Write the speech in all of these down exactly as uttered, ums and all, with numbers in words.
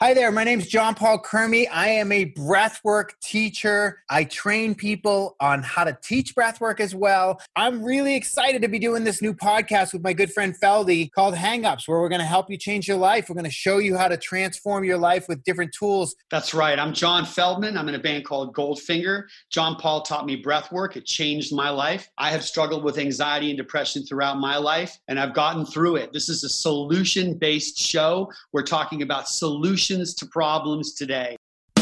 Hi there, my name is John Paul Kermy. I am a breathwork teacher. I train people on how to teach breathwork as well. I'm really excited to be doing this new podcast with my good friend Feldy called Hang-Ups, where we're going to help you change your life. We're going to show you how to transform your life with different tools. That's right. I'm John Feldman. I'm in a band called Goldfinger. John Paul taught me breathwork. It changed my life. I have struggled with anxiety and depression throughout my life, and I've gotten through it. This is a solution-based show. We're talking about solutions to problems today.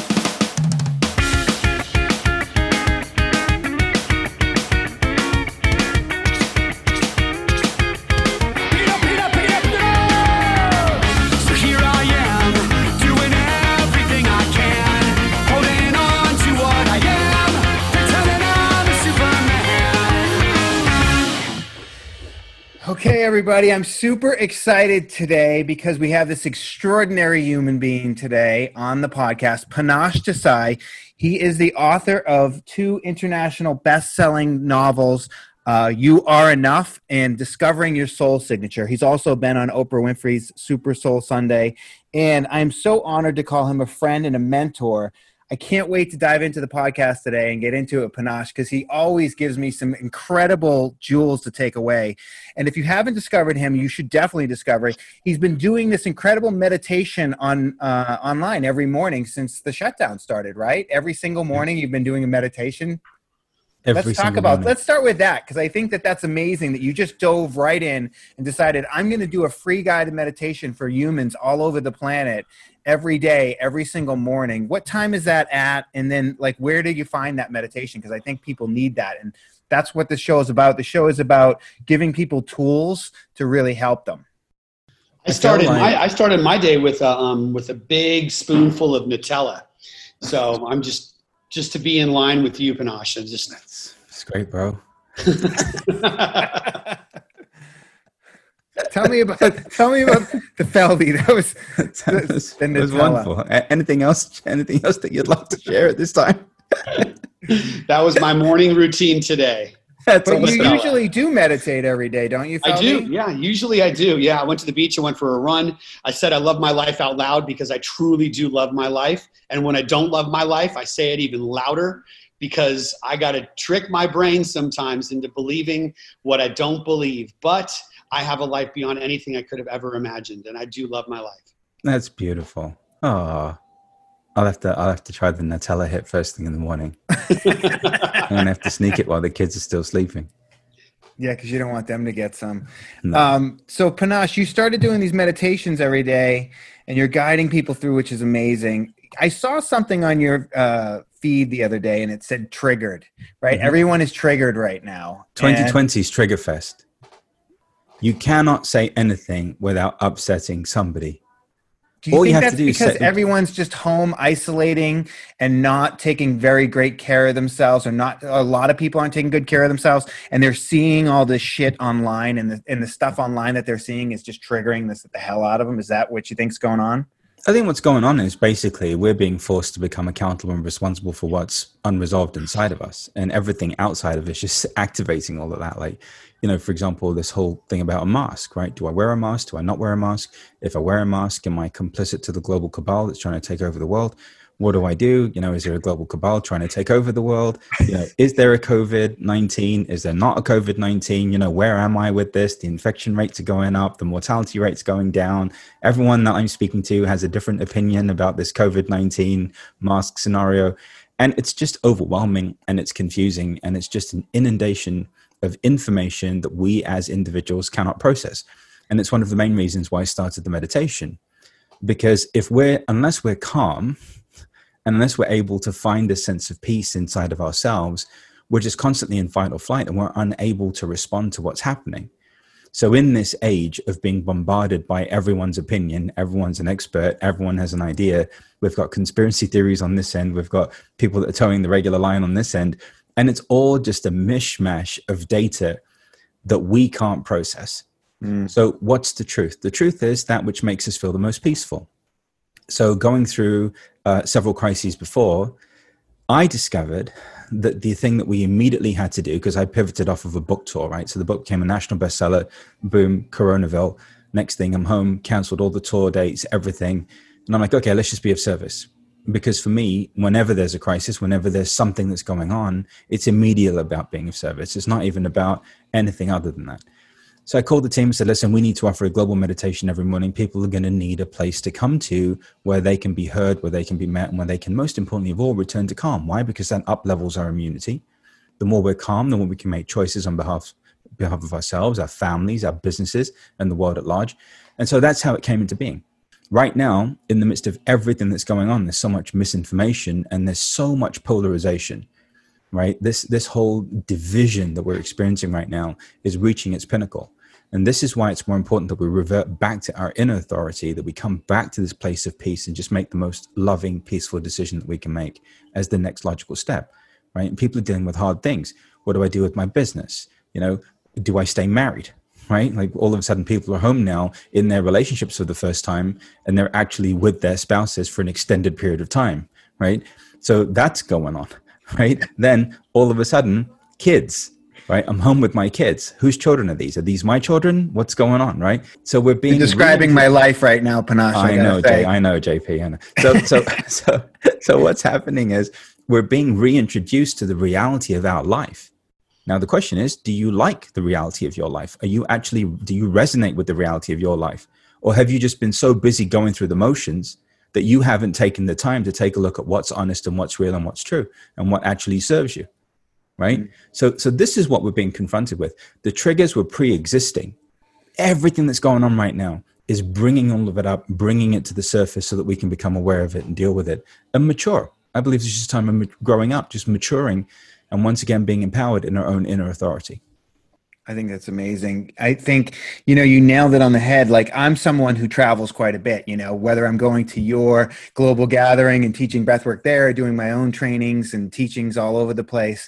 Okay, everybody, I'm super excited today because we have this extraordinary human being today on the podcast, Panache Desai. He is the author of two international best-selling novels, uh, You Are Enough and Discovering Your Soul Signature. He's also been on Oprah Winfrey's Super Soul Sunday, and I'm so honored to call him a friend and a mentor. I can't wait to dive into the podcast today and get into it, Panache, because he always gives me some incredible jewels to take away. And if you haven't discovered him, you should definitely discover it. He's been doing this incredible meditation on uh, online every morning since the shutdown started, right? Every single morning you've been doing a meditation. Every let's talk about, morning. Let's start with that, because I think that that's amazing that you just dove right in and decided, I'm going to do a free guided meditation for humans all over the planet every day, every single morning. What time is that at? And then, like, where do you find that meditation? Because I think people need that. And that's what the show is about. The show is about giving people tools to really help them. I started my, I started my day with a, um, with a big spoonful of Nutella. So I'm just, just to be in line with you, Panache. Just That's, that's great, bro. Tell me about tell me about the Feldy. That was that was, the, the was wonderful. Anything else? Anything else that you'd like to share at this time? That was my morning routine today. That's but you Nutella. Usually do meditate every day, don't you, Feldy? I do. Yeah, usually I do. Yeah, I went to the beach. I went for a run. I said I love my life out loud because I truly do love my life. And when I don't love my life, I say it even louder because I got to trick my brain sometimes into believing what I don't believe. But I have a life beyond anything I could have ever imagined, and I do love my life. That's beautiful. Oh, I'll have to. I'll have to try the Nutella hit first thing in the morning. I'm gonna have to sneak it while the kids are still sleeping. Yeah, because you don't want them to get some. No. Um, so, Panache, you started doing these meditations every day, and you're guiding people through, which is amazing. I saw something on your uh, feed the other day, and it said "triggered." Right, mm-hmm. Everyone is triggered right now. twenty twenty is Trigger Fest. You cannot say anything without upsetting somebody. Do you All think you have that's to do because is everyone's just home isolating and not taking very great care of themselves, or not a lot of people aren't taking good care of themselves, and they're seeing all this shit online, and the, and the stuff online that they're seeing is just triggering this the hell out of them? Is that what you think's going on? I think what's going on is basically we're being forced to become accountable and responsible for what's unresolved inside of us, and everything outside of us just activating all of that. Like, you know, for example, this whole thing about a mask, right? Do I wear a mask? Do I not wear a mask? If I wear a mask, am I complicit to the global cabal that's trying to take over the world? What do I do? You know, is there a global cabal trying to take over the world? You know, is there a COVID nineteen? Is there not a COVID nineteen? You know, where am I with this? The infection rates are going up. The mortality rate's going down. Everyone that I'm speaking to has a different opinion about this COVID nineteen mask scenario. And it's just overwhelming, and it's confusing, and it's just an inundation of information that we as individuals cannot process. And it's one of the main reasons why I started the meditation. Because if we're, unless we're calm, unless we're able to find a sense of peace inside of ourselves, we're just constantly in fight or flight, and we're unable to respond to what's happening. So in this age of being bombarded by everyone's opinion, everyone's an expert, everyone has an idea, we've got conspiracy theories on this end, we've got people that are towing the regular line on this end, and it's all just a mishmash of data that we can't process. Mm. So what's the truth? The truth is that which makes us feel the most peaceful. So going through uh, several crises before, I discovered that the thing that we immediately had to do, because I pivoted off of a book tour, right? So the book became a national bestseller, boom, Coronaville. Next thing, I'm home, canceled all the tour dates, everything. And I'm like, okay, let's just be of service. Because for me, whenever there's a crisis, whenever there's something that's going on, it's immediately about being of service. It's not even about anything other than that. So I called the team and said, listen, we need to offer a global meditation every morning. People are going to need a place to come to where they can be heard, where they can be met, and where they can, most importantly of all, return to calm. Why? Because that up levels our immunity. The more we're calm, the more we can make choices on behalf, behalf of ourselves, our families, our businesses, and the world at large. And so that's how it came into being. Right now, in the midst of everything that's going on, there's so much misinformation and there's so much polarization, right? This, this whole division that we're experiencing right now is reaching its pinnacle. And this is why it's more important that we revert back to our inner authority, that we come back to this place of peace and just make the most loving, peaceful decision that we can make as the next logical step, right? And people are dealing with hard things. What do I do with my business? You know, do I stay married? Right? Like all of a sudden people are home now in their relationships for the first time, and they're actually with their spouses for an extended period of time. Right? So that's going on. Right? Then all of a sudden, kids, right? I'm home with my kids. Whose children are these? Are these my children? What's going on? Right? So we're being You're describing my life right now, Panache. I, I know, Jay, I know, J P. I know. So, so, so, so what's happening is we're being reintroduced to the reality of our life. Now, the question is, do you like the reality of your life? Are you actually, do you resonate with the reality of your life? Or have you just been so busy going through the motions that you haven't taken the time to take a look at what's honest and what's real and what's true and what actually serves you, right? Mm-hmm. So, so this is what we're being confronted with. The triggers were pre-existing. Everything that's going on right now is bringing all of it up, bringing it to the surface so that we can become aware of it and deal with it and mature. I believe it's just time of growing up, just maturing, and once again, being empowered in our own inner authority. I think that's amazing. I think, you know, you nailed it on the head. Like, I'm someone who travels quite a bit, you know, whether I'm going to your global gathering and teaching breathwork there, doing my own trainings and teachings all over the place.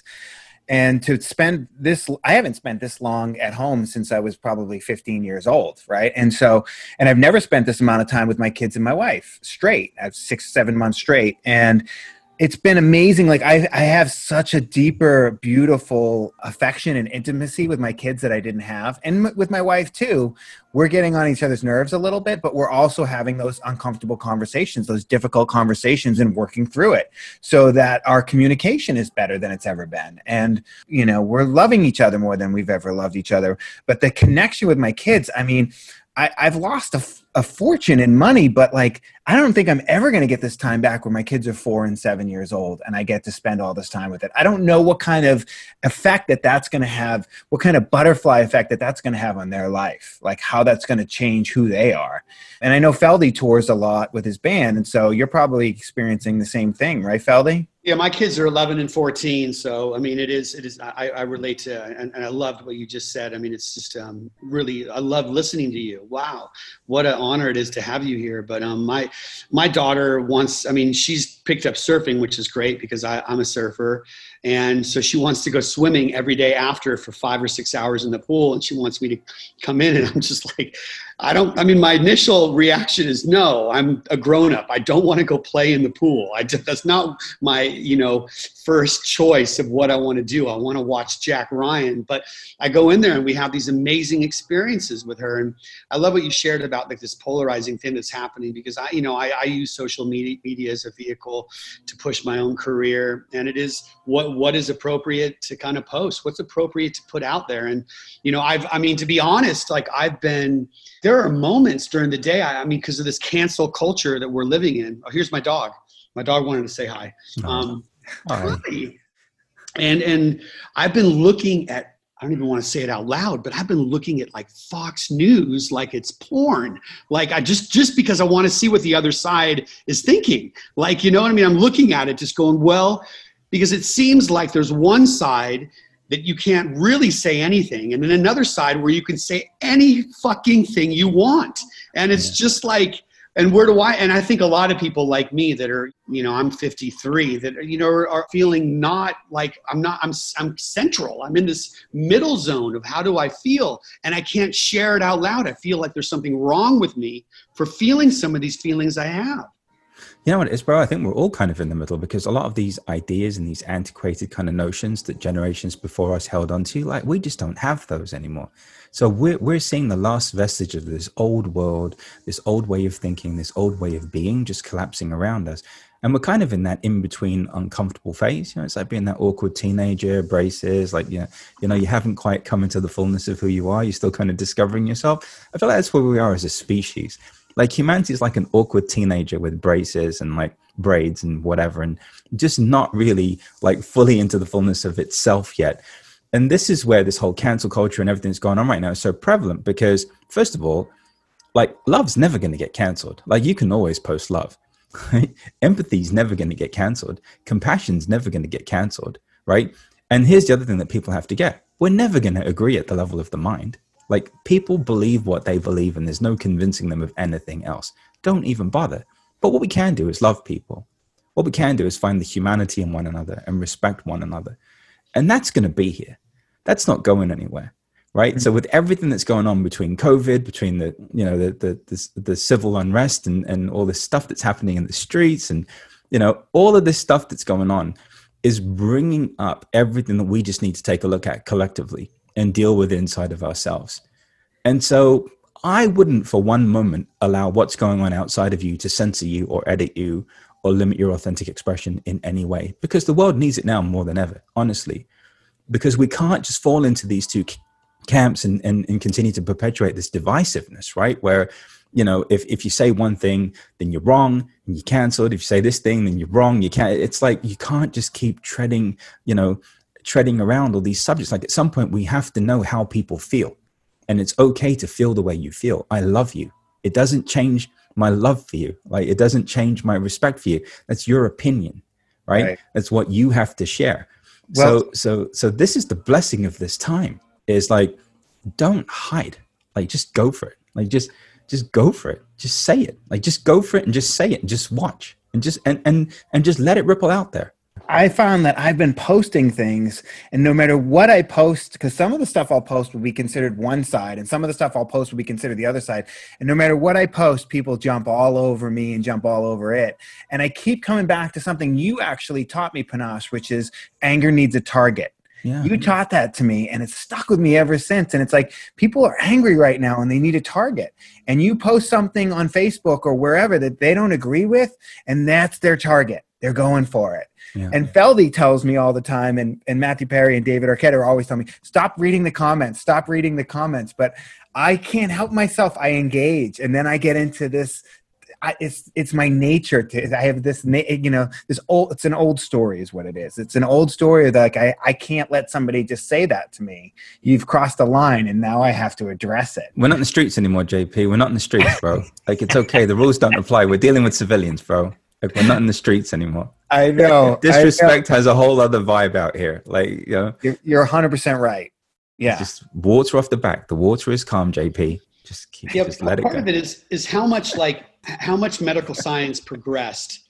And to spend this, I haven't spent this long at home since I was probably fifteen years old. Right. And so, and I've never spent this amount of time with my kids and my wife straight. I have six, seven months straight. And it's been amazing. Like I, I have such a deeper, beautiful affection and intimacy with my kids that I didn't have. And m- with my wife too. We're getting on each other's nerves a little bit, but we're also having those uncomfortable conversations, those difficult conversations, and working through it so that our communication is better than it's ever been. And, you know, we're loving each other more than we've ever loved each other. But the connection with my kids, I mean, I, I've lost a, f- a fortune in money, but like, I don't think I'm ever going to get this time back where my kids are four and seven years old and I get to spend all this time with it. I don't know what kind of effect that that's going to have, what kind of butterfly effect that that's going to have on their life, like how that's going to change who they are. And I know Feldy tours a lot with his band. And so you're probably experiencing the same thing, right, Feldy? Yeah, my kids are eleven and fourteen. So, I mean, it is, it is, I, I relate to, and, and I loved what you just said. I mean, it's just um, really, I love listening to you. Wow. What an honor it is to have you here. But um, my, my daughter wants, I mean, she's picked up surfing, which is great because I, I'm a surfer. And so she wants to go swimming every day after for five or six hours in the pool. And she wants me to come in. And I'm just like, I don't, I mean, my initial reaction is no, I'm a grown up. I don't want to go play in the pool. I just, that's not my, you know, first choice of what I want to do. I want to watch Jack Ryan, but I go in there and we have these amazing experiences with her. And I love what you shared about like this polarizing thing that's happening because I, you know, I, I use social media, media as a vehicle to push my own career. And it is what, what is appropriate to kind of post, what's appropriate to put out there. And, you know, I've, I mean, to be honest, like I've been, there are moments during the day, I, I mean, because of this cancel culture that we're living in. Oh, here's my dog. My dog wanted to say hi. Um, hi. And, and I've been looking at, I don't even want to say it out loud, but I've been looking at like Fox News, like it's porn. Like I just, just because I want to see what the other side is thinking. Like, you know what I mean? I'm looking at it just going, well, because it seems like there's one side that you can't really say anything. And then another side where you can say any fucking thing you want. And it's yeah. just like, and where do I, and I think a lot of people like me that are, you know, I'm fifty-three that, you know, are, are feeling not like I'm not, I'm, I'm central. I'm in this middle zone of how do I feel? And I can't share it out loud. I feel like there's something wrong with me for feeling some of these feelings I have. You know what it is, bro? I think we're all kind of in the middle, because a lot of these ideas and these antiquated kind of notions that generations before us held onto, like, we just don't have those anymore. So we're, we're seeing the last vestige of this old world, this old way of thinking, this old way of being just collapsing around us. And we're kind of in that in-between uncomfortable phase. You know, it's like being that awkward teenager, braces, like, you know, you know, you haven't quite come into the fullness of who you are. You're still kind of discovering yourself. I feel like that's where we are as a species. Like, humanity is like an awkward teenager with braces and like braids and whatever, and just not really like fully into the fullness of itself yet. And this is where this whole cancel culture and everything that's going on right now is so prevalent, because first of all, like, love's never going to get canceled. Like, you can always post love. Right? Empathy's never going to get canceled. Compassion's never going to get canceled, right? And here's the other thing that people have to get. We're never going to agree at the level of the mind. Like, people believe what they believe, and there's no convincing them of anything else. Don't even bother. But what we can do is love people. What we can do is find the humanity in one another and respect one another. And that's going to be here. That's not going anywhere, right? Mm-hmm. So with everything that's going on between COVID, between the, you know, the the the, the civil unrest and, and all this stuff that's happening in the streets, and, you know, all of this stuff that's going on is bringing up everything that we just need to take a look at collectively and deal with inside of ourselves. And so I wouldn't for one moment allow what's going on outside of you to censor you or edit you or limit your authentic expression in any way, because the world needs it now more than ever, honestly, because we can't just fall into these two camps and, and, and continue to perpetuate this divisiveness, right? Where, you know, if, if you say one thing, then you're wrong and you're canceled. If you say this thing, then you're wrong. You can't, it's like, you can't just keep treading, you know, treading around all these subjects. Like, at some point we have to know how people feel, and it's okay to feel the way you feel. I love you. It doesn't change my love for you. Like, it doesn't change my respect for you. That's your opinion, right? right. That's what you have to share. Well, so, so, so this is the blessing of this time, is like, don't hide, like, just go for it. Like, just, just go for it. Just say it. Like, just go for it and just say it and just watch and just, and, and, and just let it ripple out there. I found that I've been posting things, and no matter what I post, because some of the stuff I'll post will be considered one side, and some of the stuff I'll post will be considered the other side. And no matter what I post, people jump all over me and jump all over it. And I keep coming back to something you actually taught me, Panache, which is anger needs a target. Yeah. You taught that to me, and it's stuck with me ever since. And it's like, people are angry right now and they need a target. And you post something on Facebook or wherever that they don't agree with, and that's their target. They're going for it. Yeah. And Feldy tells me all the time, and, and Matthew Perry and David Arquette are always telling me, stop reading the comments, stop reading the comments. But I can't help myself. I engage. And then I get into this. I, it's it's my nature to. I have this, you know, this old. It's an old story, is what it is. It's an old story that, like, I I can't let somebody just say that to me. You've crossed a line, and now I have to address it. We're not in the streets anymore, J P. We're not in the streets, bro. Like, it's okay. The rules don't apply. We're dealing with civilians, bro. Like, we're not in the streets anymore. I know. Disrespect I know. has a whole other vibe out here. Like, you know, you're, you're one hundred percent right. Yeah. Just water off the back. The water is calm, J P. Just keep. Yeah, just let it go. Part of it is is how much like how much medical science progressed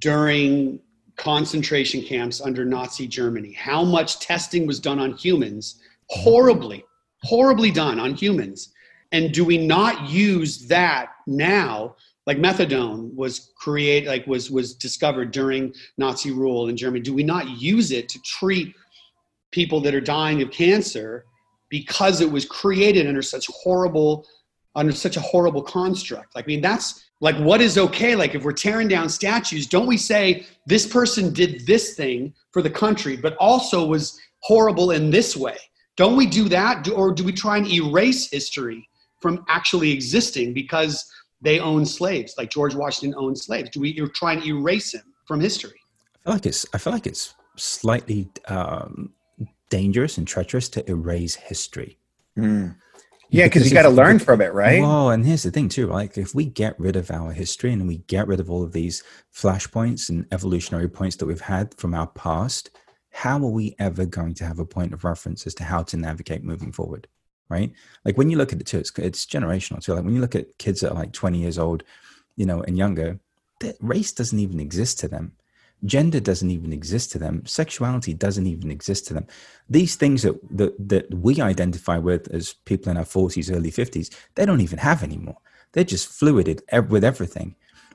during concentration camps under Nazi Germany. How much testing was done on humans? Horribly, horribly done on humans. And do we not use that now? Like, methadone was created, like was was discovered during Nazi rule in Germany. Do we not use it to treat people that are dying of cancer because it was created under such horrible, under such a horrible construct? Like, I mean, that's like, what is okay? Like, if we're tearing down statues, don't we say this person did this thing for the country, but also was horrible in this way? Don't we do that? Do, or do we try and erase history from actually existing because they own slaves, like George Washington owned slaves? Do we try and erase him from history? I feel like it's, I feel like it's slightly um, dangerous and treacherous to erase history. Mm. Yeah, because you got to learn from it, right? Well, and here's the thing too, like, if we get rid of our history and we get rid of all of these flashpoints and evolutionary points that we've had from our past, how are we ever going to have a point of reference as to how to navigate moving forward? Right? Like, when you look at it too, it's, it's generational too. Like, when you look at kids that are like twenty years old, you know, and younger, race doesn't even exist to them. Gender doesn't even exist to them. Sexuality doesn't even exist to them. These things that, that, that we identify with as people in our forties, early fifties, they don't even have anymore. They're just fluided with everything.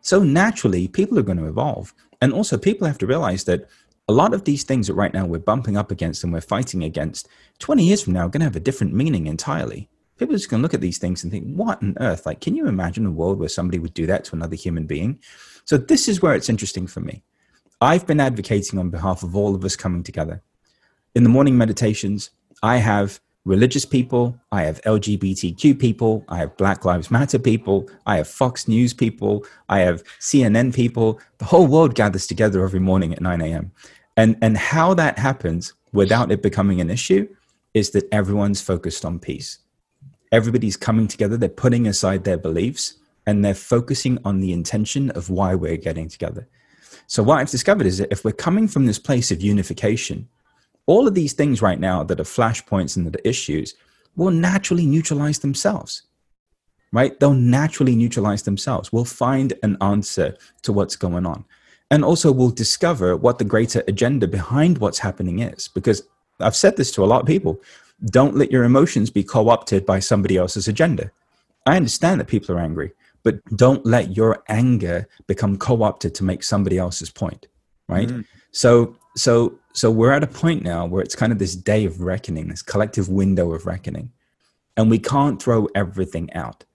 So naturally, people are going to evolve. And also people have to realize that a lot of these things that right now we're bumping up against and we're fighting against, twenty years from now are going to have a different meaning entirely. People are just going to look at these things and think, what on earth? Like, can you imagine a world where somebody would do that to another human being? So this is where it's interesting for me. I've been advocating on behalf of all of us coming together. In the morning meditations, I have religious people, I have L G B T Q people, I have Black Lives Matter people, I have Fox News people, I have C N N people. The whole world gathers together every morning at nine a.m. And, and how that happens without it becoming an issue is that everyone's focused on peace. Everybody's coming together, they're putting aside their beliefs, and they're focusing on the intention of why we're getting together. So what I've discovered is that if we're coming from this place of unification, all of these things right now that are flashpoints and that are issues will naturally neutralize themselves, right? They'll naturally neutralize themselves. We'll find an answer to what's going on. And also we'll discover what the greater agenda behind what's happening is. Because I've said this to a lot of people, don't let your emotions be co-opted by somebody else's agenda. I understand that people are angry, but don't let your anger become co-opted to make somebody else's point, right? Mm. So, so, so we're at a point now where it's kind of this day of reckoning, this collective window of reckoning, and we can't throw everything out.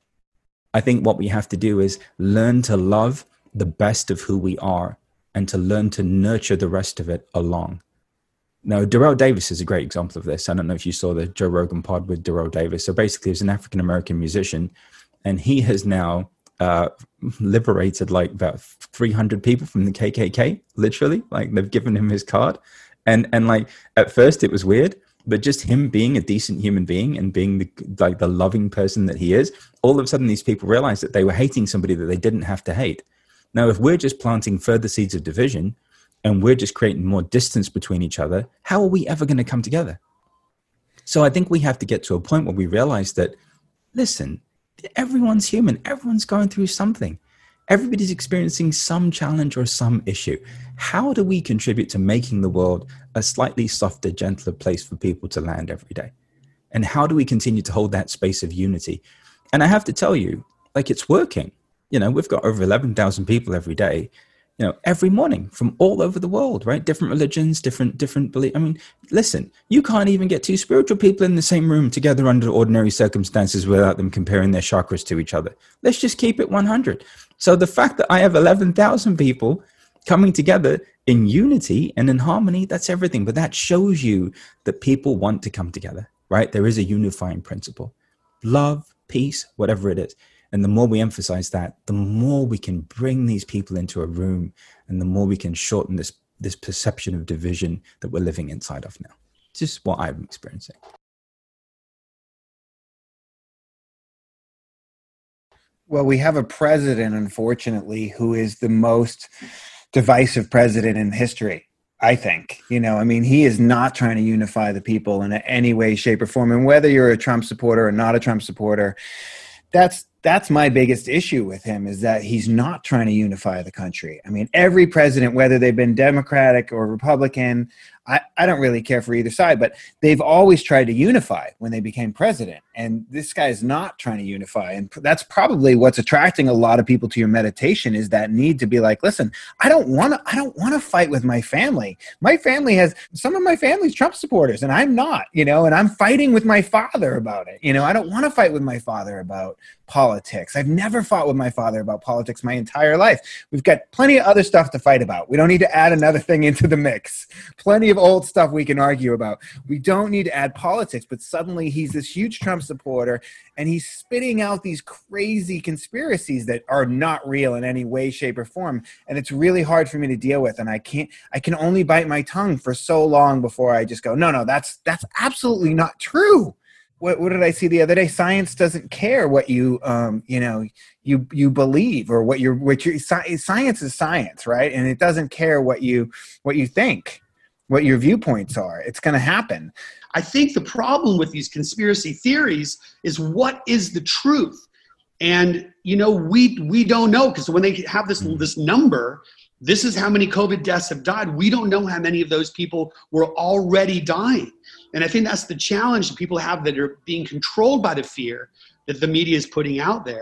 I think what we have to do is learn to love the best of who we are and to learn to nurture the rest of it along. Now, Darrell Davis is a great example of this. I don't know if you saw the Joe Rogan pod with Darrell Davis. So basically, he's an African-American musician, and he has now uh, liberated like about three hundred people from the K K K, literally. Like, they've given him his card. And, and like, at first it was weird, but just him being a decent human being and being the, like the loving person that he is, all of a sudden these people realized that they were hating somebody that they didn't have to hate. Now, if we're just planting further seeds of division and we're just creating more distance between each other, how are we ever going to come together? So I think we have to get to a point where we realize that, listen, everyone's human. Everyone's going through something. Everybody's experiencing some challenge or some issue. How do we contribute to making the world a slightly softer, gentler place for people to land every day? And how do we continue to hold that space of unity? And I have to tell you, like, it's working. You know, we've got over eleven thousand people every day, you know, every morning from all over the world, right? Different religions, different, different beliefs. I mean, listen, you can't even get two spiritual people in the same room together under ordinary circumstances without them comparing their chakras to each other. Let's just keep it one hundred. So the fact that I have eleven thousand people coming together in unity and in harmony, that's everything. But that shows you that people want to come together, right? There is a unifying principle, love, peace, whatever it is. And the more we emphasize that, the more we can bring these people into a room and the more we can shorten this, this perception of division that we're living inside of now. It's just what I'm experiencing. Well, we have a president, unfortunately, who is the most divisive president in history, I think. You know, I mean, he is not trying to unify the people in any way, shape, or form. And whether you're a Trump supporter or not a Trump supporter, that's That's my biggest issue with him, is that he's not trying to unify the country. I mean, every president, whether they've been Democratic or Republican, I, I don't really care for either side, but they've always tried to unify when they became president. And this guy is not trying to unify. And that's probably what's attracting a lot of people to your meditation, is that need to be like, listen, I don't want to, I don't want to fight with my family. My family has, some of my family's Trump supporters and I'm not, you know, and I'm fighting with my father about it. You know, I don't want to fight with my father about politics. I've never fought with my father about politics my entire life. We've got plenty of other stuff to fight about. We don't need to add another thing into the mix. Plenty of old stuff we can argue about. We don't need to add politics, but suddenly he's this huge Trump supporter and he's spitting out these crazy conspiracies that are not real in any way, shape, or form. And it's really hard for me to deal with. And I can't, I can only bite my tongue for so long before I just go, no, no, that's, that's absolutely not true. What, what did I see the other day? Science doesn't care what you, um, you know, you you believe or what you're, what your science is science, right? And it doesn't care what you what you think, what your viewpoints are. It's going to happen. I think the problem with these conspiracy theories is, what is the truth? And you know, we we don't know, because when they have this this number, this is how many COVID deaths have died. We don't know how many of those people were already dying. And I think that's the challenge that people have, that are being controlled by the fear that the media is putting out there,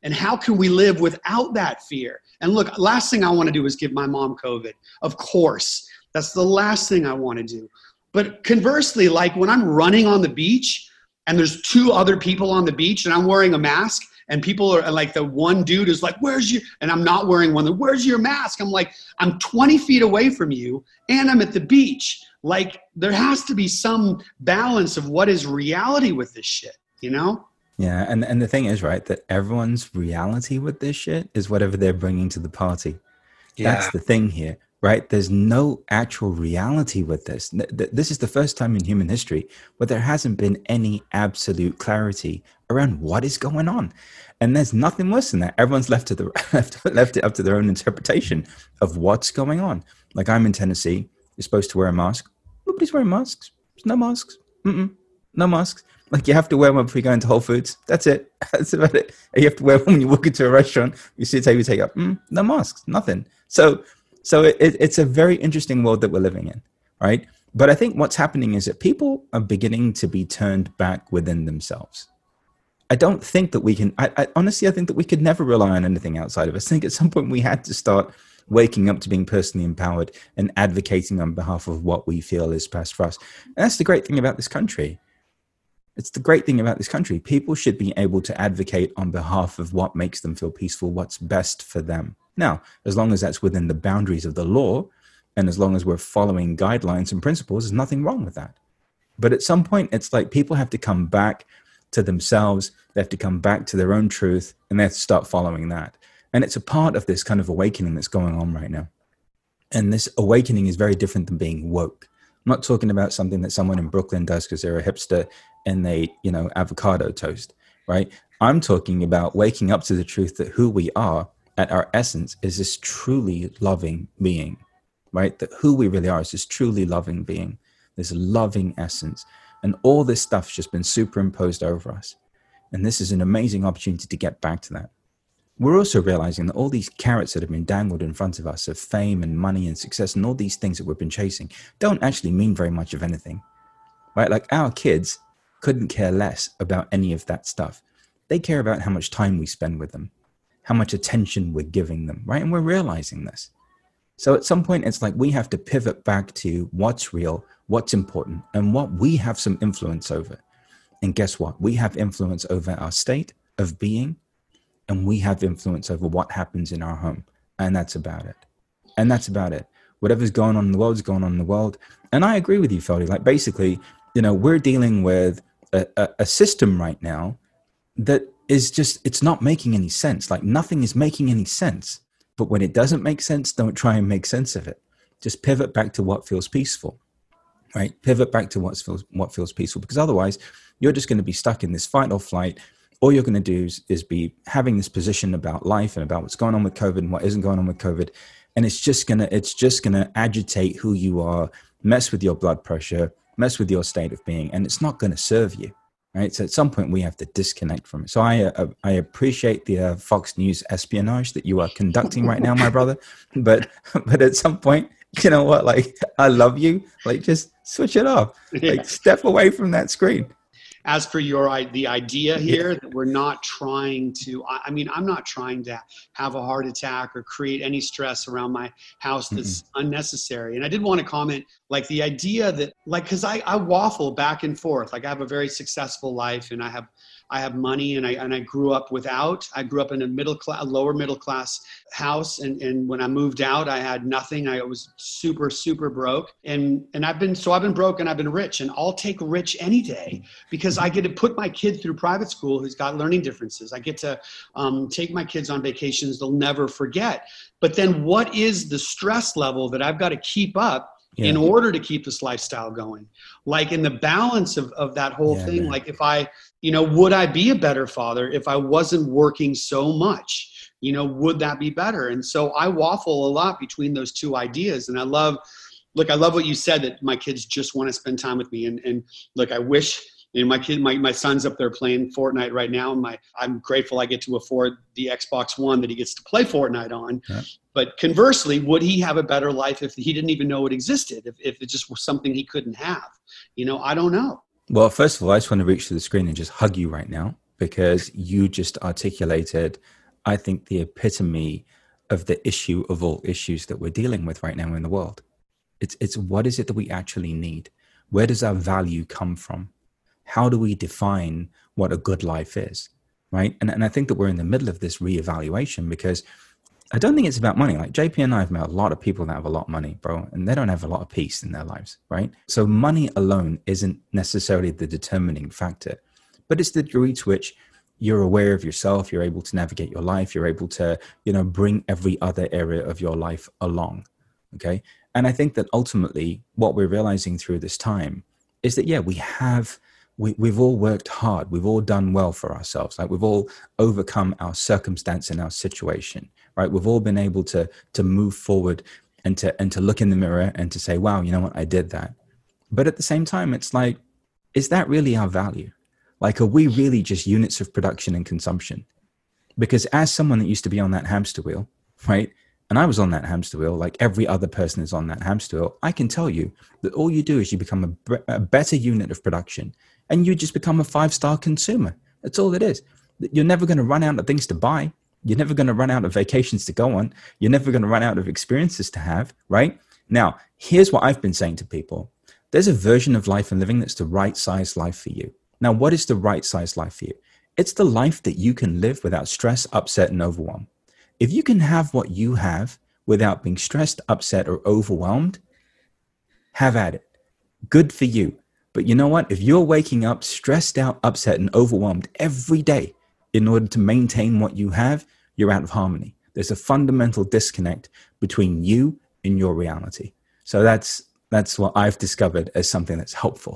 And how can we live without that fear? And look, last thing I want to do is give my mom COVID. Of course, that's the last thing I want to do. But conversely, like when I'm running on the beach and there's two other people on the beach and I'm wearing a mask and people are like, the one dude is like, where's your, and I'm not wearing one, where's your mask? I'm like, I'm twenty feet away from you and I'm at the beach. Like there has to be some balance of what is reality with this shit, you know? Yeah, and, and the thing is, right, that everyone's reality with this shit is whatever they're bringing to the party. Yeah. That's the thing here, right? There's no actual reality with this. This is the first time in human history where there hasn't been any absolute clarity around what is going on. And there's nothing worse than that. Everyone's left to the left, left it up to their own interpretation of what's going on. Like I'm in Tennessee, you're supposed to wear a mask. Nobody's wearing masks. There's no masks. Mm-mm, no masks. Like you have to wear one before you go into Whole Foods. That's it. That's about it. And you have to wear one when you walk into a restaurant. You see a table, you take up. Mm, no masks. Nothing. So, so it, it's a very interesting world that we're living in, right? But I think what's happening is that people are beginning to be turned back within themselves. I don't think that we can. I, I honestly, I think that we could never rely on anything outside of us. I think at some point we had to start waking up to being personally empowered and advocating on behalf of what we feel is best for us. And that's the great thing about this country. It's the great thing about this country. People should be able to advocate on behalf of what makes them feel peaceful, what's best for them. Now, as long as that's within the boundaries of the law, and as long as we're following guidelines and principles, there's nothing wrong with that. But at some point, it's like people have to come back to themselves. They have to come back to their own truth, and they have to start following that. And it's a part of this kind of awakening that's going on right now. And this awakening is very different than being woke. I'm not talking about something that someone in Brooklyn does because they're a hipster and they, you know, avocado toast, right? I'm talking about waking up to the truth that who we are at our essence is this truly loving being, right? That who we really are is this truly loving being, this loving essence. And all this stuff's just been superimposed over us. And this is an amazing opportunity to get back to that. We're also realizing that all these carrots that have been dangled in front of us of fame and money and success and all these things that we've been chasing don't actually mean very much of anything, right? Like our kids couldn't care less about any of that stuff. They care about how much time we spend with them, how much attention we're giving them, right? And we're realizing this. So at some point, it's like we have to pivot back to what's real, what's important, and what we have some influence over. And guess what? We have influence over our state of being, and we have influence over what happens in our home. And that's about it. And that's about it. Whatever's going on in the world is going on in the world. And I agree with you, Feldy. Like basically, you know, we're dealing with a, a, a system right now that is just, it's not making any sense. Like nothing is making any sense. But when it doesn't make sense, don't try and make sense of it. Just pivot back to what feels peaceful, right? Pivot back to what feels, what feels peaceful, because otherwise you're just going to be stuck in this fight or flight. All you're going to do is, is be having this position about life and about what's going on with COVID and what isn't going on with COVID. And it's just going to, it's just going to agitate who you are, mess with your blood pressure, mess with your state of being, and it's not going to serve you. Right. So at some point we have to disconnect from it. So I uh, I appreciate the uh, Fox News espionage that you are conducting right now, my brother. But but at some point, you know what? Like, I love you. Like, just switch it off. Yeah. Like, step away from that screen. As for your the idea here that we're not trying to, I mean, I'm not trying to have a heart attack or create any stress around my house that's mm-hmm. unnecessary. And I did want to comment, like the idea that, like, because I, I waffle back and forth. Like I have a very successful life, and I have I have money, and I and I grew up without. I grew up in a middle class, lower middle class house, and and when I moved out, I had nothing. I was super super broke, and and I've been so I've been broke and I've been rich, and I'll take rich any day because I get to put my kid through private school who's got learning differences. I get to um, take my kids on vacations they'll never forget. But then, what is the stress level that I've got to keep up? Yeah. In order to keep this lifestyle going, like in the balance of, of that whole yeah, thing, man. Like if I, you know, would I be a better father if I wasn't working so much? You know, would that be better? And so I waffle a lot between those two ideas. And I love, look, I love what you said, that my kids just want to spend time with me. And, and look, I wish, you know, my kid, my, my son's up there playing Fortnite right now. And my, I'm grateful I get to afford the Xbox One that he gets to play Fortnite on. Yeah. But conversely, would he have a better life if he didn't even know it existed, if, if it just was something he couldn't have? You know, I don't know. Well, first of all, I just want to reach to the screen and just hug you right now, because you just articulated, I think, the epitome of the issue of all issues that we're dealing with right now in the world. It's, it's what is it that we actually need? Where does our value come from? How do we define what a good life is, right? And, and I think that we're in the middle of this reevaluation, because I don't think it's about money. Like J P and I have met a lot of people that have a lot of money, bro, and they don't have a lot of peace in their lives, right? So money alone isn't necessarily the determining factor, but it's the degree to which you're aware of yourself, you're able to navigate your life, you're able to, you know, bring every other area of your life along, okay? And I think that ultimately what we're realizing through this time is that, yeah, we have, we, we've all worked hard. We've all done well for ourselves. Like we've all overcome our circumstance and our situation, right? We've all been able to, to move forward and to, and to look in the mirror and to say, wow, you know what, I did that. But at the same time, it's like, is that really our value? Like, are we really just units of production and consumption? Because as someone that used to be on that hamster wheel, right? And I was on that hamster wheel, like every other person is on that hamster wheel. I can tell you that all you do is you become a, a better unit of production and you just become a five-star consumer. That's all it is. You're never going to run out of things to buy. You're never going to run out of vacations to go on. You're never going to run out of experiences to have, right? Now, here's what I've been saying to people. There's a version of life and living that's the right size life for you. Now, what is the right size life for you? It's the life that you can live without stress, upset, and overwhelm. If you can have what you have without being stressed, upset, or overwhelmed, have at it. Good for you. But you know what? If you're waking up stressed out, upset, and overwhelmed every day in order to maintain what you have, you're out of harmony. There's a fundamental disconnect between you and your reality. So that's that's what I've discovered as something that's helpful.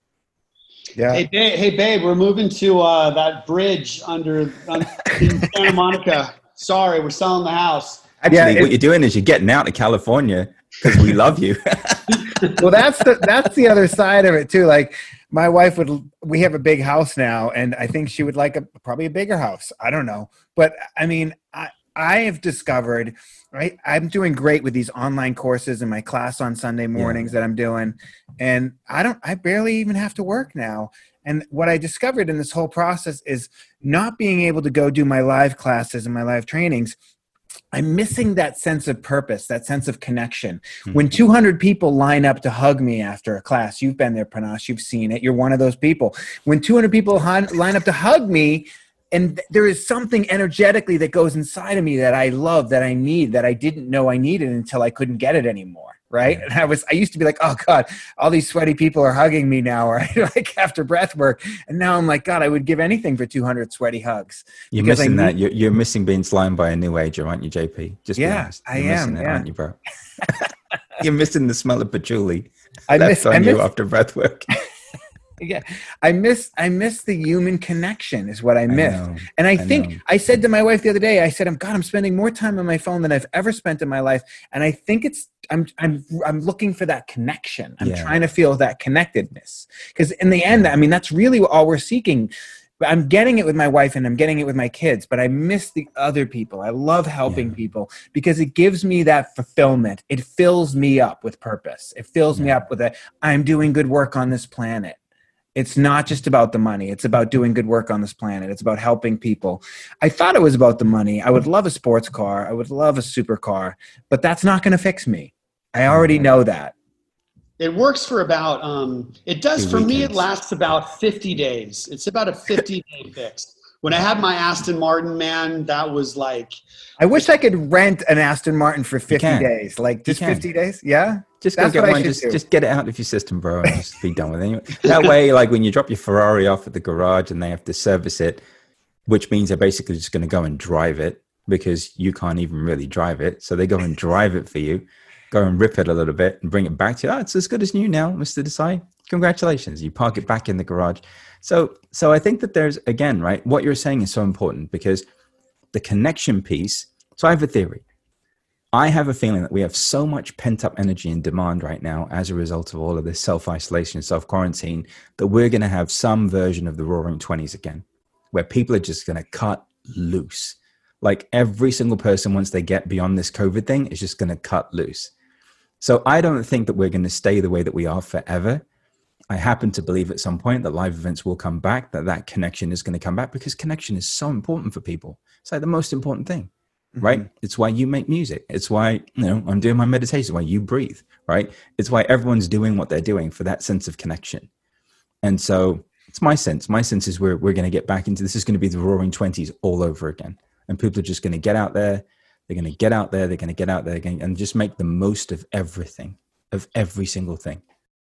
Yeah. Hey, babe, hey, babe, we're moving to uh, that bridge under uh, in Santa Monica. Sorry, we're selling the house. Actually, yeah, what you're doing is you're getting out of California because we love you. Well, that's the that's the other side of it too. Like my wife would, we have a big house now, and I think she would like a probably a bigger house. I don't know, but I mean, I I have discovered, right? I'm doing great with these online courses in my class on Sunday mornings yeah. that I'm doing, and I don't, I barely even have to work now. And what I discovered in this whole process is not being able to go do my live classes and my live trainings. I'm missing that sense of purpose, that sense of connection. Mm-hmm. When two hundred people line up to hug me after a class, you've been there, Panache, you've seen it. You're one of those people. When two hundred people line up to hug me, and there is something energetically that goes inside of me that I love, that I need, that I didn't know I needed until I couldn't get it anymore. Right. And I was, I used to be like, oh God, all these sweaty people are hugging me now, right? Like after breath work. And now I'm like, God, I would give anything for two hundred sweaty hugs. You're missing that. You're, you're missing being slimed by a new ager, aren't you, J P? Just yeah, be honest. You're I am. Missing it, yeah. aren't you, bro? You're missing the smell of patchouli. I left miss, on I you miss, after breath work. Yeah, I miss I miss the human connection is what I miss. I know, and I, I think know. I said to my wife the other day, I said, I'm God, I'm spending more time on my phone than I've ever spent in my life. And I think it's I'm I'm I'm looking for that connection. I'm yeah. trying to feel that connectedness. Because in the end, I mean, that's really all we're seeking. I'm getting it with my wife and I'm getting it with my kids, but I miss the other people. I love helping yeah. people because it gives me that fulfillment. It fills me up with purpose. It fills yeah. me up with a, I'm doing good work on this planet. It's not just about the money. It's about doing good work on this planet. It's about helping people. I thought it was about the money. I would love a sports car. I would love a supercar, but that's not going to fix me. I already know that. It works for about, um, it does for me, it lasts about fifty days. It's about a fifty day fix. When I had my Aston Martin, man, that was like. I wish I could rent an Aston Martin for fifty days. Like just fifty days? Yeah? Just go get one. Just, just get it out of your system, bro, and just be done with it. Anyway, that way, like when you drop your Ferrari off at the garage and they have to service it, which means they're basically just going to go and drive it because you can't even really drive it. So they go and drive it for you, go and rip it a little bit and bring it back to you. Oh, it's as good as new now, Mister Desai. Congratulations. You park it back in the garage. So, so I think that there's, again, right, what you're saying is so important because the connection piece. So I have a theory. I have a feeling that we have so much pent-up energy and demand right now as a result of all of this self-isolation, self-quarantine, that we're going to have some version of the Roaring Twenties again, where people are just going to cut loose. Like every single person, once they get beyond this COVID thing, is just going to cut loose. So I don't think that we're going to stay the way that we are forever. I happen to believe at some point that live events will come back, that that connection is going to come back, because connection is so important for people. It's like the most important thing, mm-hmm. right? It's why you make music. It's why, you know, I'm doing my meditation, why you breathe, right? It's why everyone's doing what they're doing, for that sense of connection. And so it's my sense. My sense is we're, we're going to get back into, this is going to be the roaring twenties all over again. And people are just going to get out there. They're going to get out there. They're going to get out there again and just make the most of everything, of every single thing.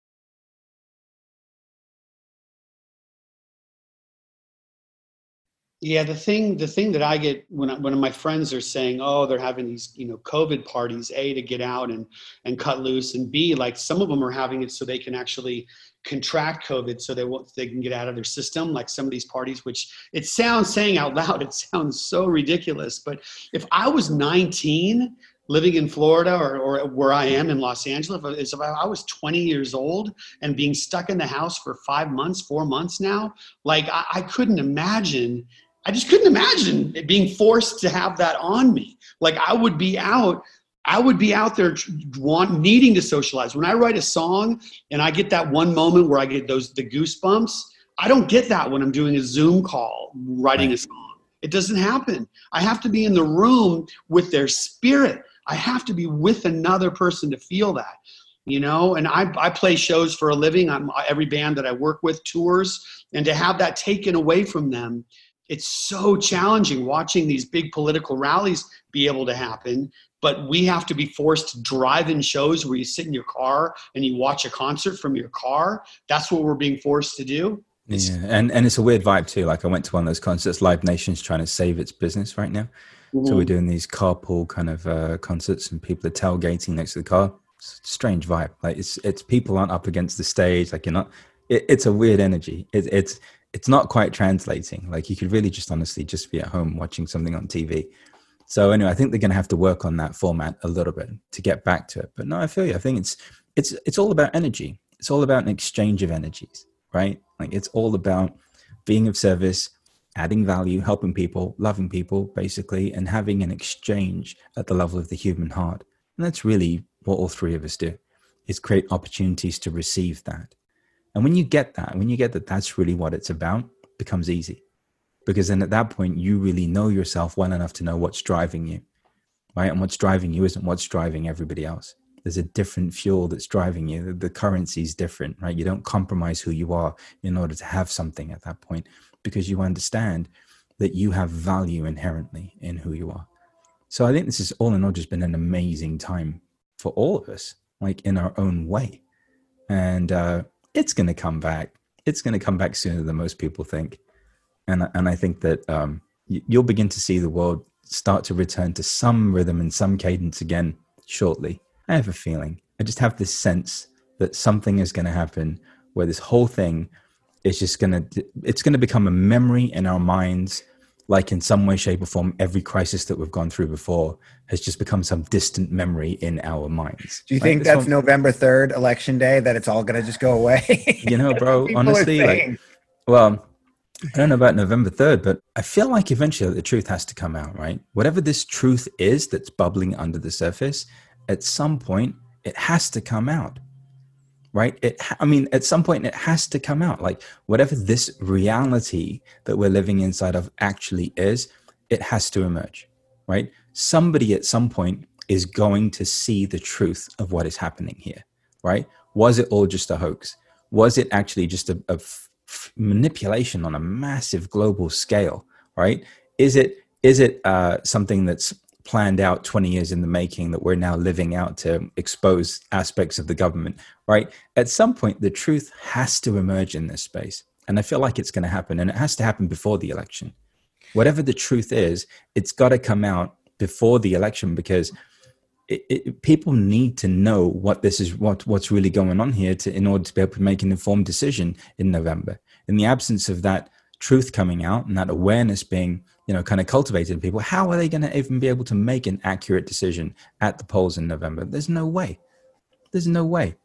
Yeah, the thing, the thing that I get when I, when my friends are saying, "Oh, they're having these, you know, COVID parties," A, to get out and and cut loose, and B, like some of them are having it so they can actually contract COVID, so they won't, they can get out of their system. Like some of these parties, which it sounds, saying out loud, it sounds so ridiculous. But if I was nineteen, living in Florida, or, or where I am in Los Angeles, is if I was twenty years old and being stuck in the house for five months, four months now, like I, I couldn't imagine. I just couldn't imagine it being forced to have that on me. Like I would be out, I would be out there want, needing to socialize. When I write a song and I get that one moment where I get those, the goosebumps, I don't get that when I'm doing a Zoom call, writing a song. It doesn't happen. I have to be in the room with their spirit. I have to be with another person to feel that, you know, and I, I play shows for a living. I'm, every band that I work with tours, and to have that taken away from them, it's so challenging watching these big political rallies be able to happen, but we have to be forced to drive in shows where you sit in your car and you watch a concert from your car. That's what we're being forced to do. It's, yeah, and, and it's a weird vibe too. Like I went to one of those concerts, Live Nation's trying to save its business right now. Mm-hmm. So we're doing these carpool kind of uh, concerts and people are tailgating next to the car. It's a strange vibe. Like it's, it's people aren't up against the stage. Like you're not, it, it's a weird energy. It, it's, it's not quite translating. Like you could really just honestly just be at home watching something on T V. So anyway, I think they're going to have to work on that format a little bit to get back to it. But no, I feel you. I think it's, it's, it's all about energy. It's all about an exchange of energies, right? Like it's all about being of service, adding value, helping people, loving people basically, and having an exchange at the level of the human heart. And that's really what all three of us do, is create opportunities to receive that. And when you get that, when you get that that's really what it's about, it becomes easy. Because then at that point, you really know yourself well enough to know what's driving you, right? And what's driving you isn't what's driving everybody else. There's a different fuel that's driving you. The currency is different, right? You don't compromise who you are in order to have something at that point, because you understand that you have value inherently in who you are. So I think this has all in all just been an amazing time for all of us, like in our own way. And, uh, it's going to come back. It's going to come back sooner than most people think. And, and I think that um, you'll begin to see the world start to return to some rhythm and some cadence again shortly. I have a feeling. I just have this sense that something is going to happen where this whole thing is just going to, it's going to become a memory in our minds, like in some way, shape or form, every crisis that we've gone through before has just become some distant memory in our minds. Do you think like, that's one, November third, election day, that it's all going to just go away? You know, bro, honestly, like, well, I don't know about November third, but I feel like eventually the truth has to come out, right? Whatever this truth is that's bubbling under the surface, at some point, it has to come out. Right? It, I mean, at some point it has to come out. Like whatever this reality that we're living inside of actually is, it has to emerge, right? Somebody at some point is going to see the truth of what is happening here, right? Was it all just a hoax? Was it actually just a, a f- f- manipulation on a massive global scale, right? Is it, is it uh, something that's planned out twenty years in the making that we're now living out to expose aspects of the government, right? At some point, the truth has to emerge in this space. And I feel like it's going to happen, and it has to happen before the election. Whatever the truth is, it's got to come out before the election, because it, it, people need to know what this is, what, what's really going on here to, in order to be able to make an informed decision in November. In the absence of that truth coming out and that awareness being, you know, kind of cultivated in people, how are they going to even be able to make an accurate decision at the polls in November? There's no way. There's no way.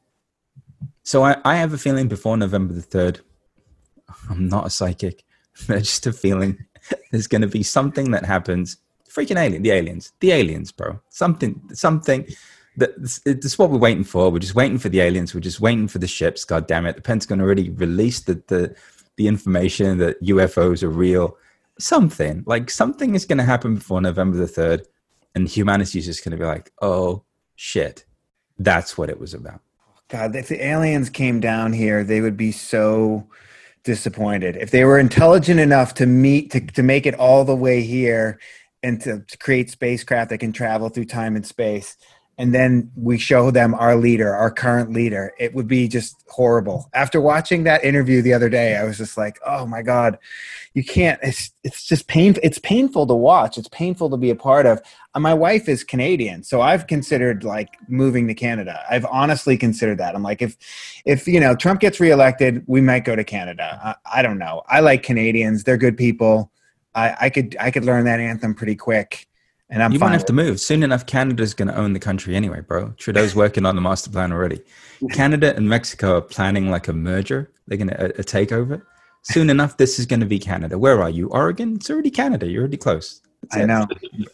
So I, I have a feeling before November the third, I'm not a psychic, but just a feeling there's going to be something that happens. Freaking alien, the aliens, the aliens, bro. Something, something, That's, that's what we're waiting for. We're just waiting for the aliens. We're just waiting for the ships. God damn it. The Pentagon already released the, the, the information that U F Os are real. Something like something is going to happen before November the third. And humanity is just going to be like, oh shit. That's what it was about. God, if the aliens came down here, they would be so disappointed. If they were intelligent enough to meet, to, to make it all the way here and to, to create spacecraft that can travel through time and space, and then we show them our leader, our current leader, it would be just horrible. After watching that interview the other day, I was just like, oh my God, you can't, it's, it's just painful. It's painful to watch. It's painful to be a part of. Uh, my wife is Canadian, so I've considered like moving to Canada. I've honestly considered that. I'm like, if, if, you know, Trump gets reelected, we might go to Canada. I, I don't know. I like Canadians. They're good people. I, I could, I could learn that anthem pretty quick. And I'm you fine won't have to move. Soon enough, Canada's going to own the country anyway, bro. Trudeau's working on the master plan already. Canada and Mexico are planning like a merger. They're going to a, a takeover. Soon enough, this is going to be Canada. Where are you? Oregon? It's already Canada. You're already close. That's I it. know.